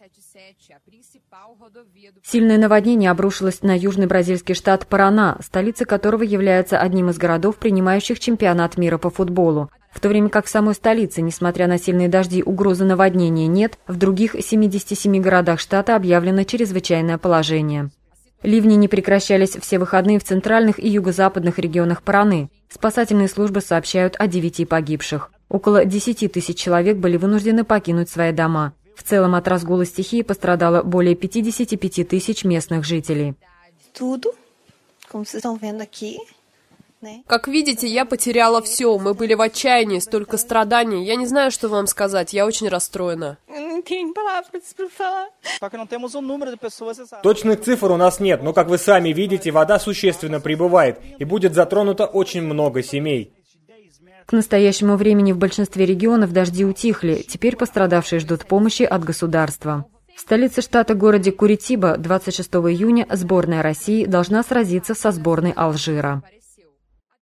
Сильное наводнение обрушилось на южный бразильский штат Парана, столица которого является одним из городов, принимающих чемпионат мира по футболу. В то время как в самой столице, несмотря на сильные дожди, угрозы наводнения нет, в других 77 городах штата объявлено чрезвычайное положение. Ливни не прекращались все выходные в центральных и юго-западных регионах Параны. Спасательные службы сообщают о 9 погибших. Около 10 тысяч человек были вынуждены покинуть свои дома. В целом от разгула стихии пострадало более 55 тысяч местных жителей. Как видите, я потеряла все. Мы были в отчаянии, столько страданий. Я не знаю, что вам сказать. Я очень расстроена. Точных цифр у нас нет, но, как вы сами видите, вода существенно прибывает, и будет затронуто очень много семей. К настоящему времени в большинстве регионов дожди утихли, теперь пострадавшие ждут помощи от государства. В столице штата городе Куритиба 26 июня сборная России должна сразиться со сборной Алжира.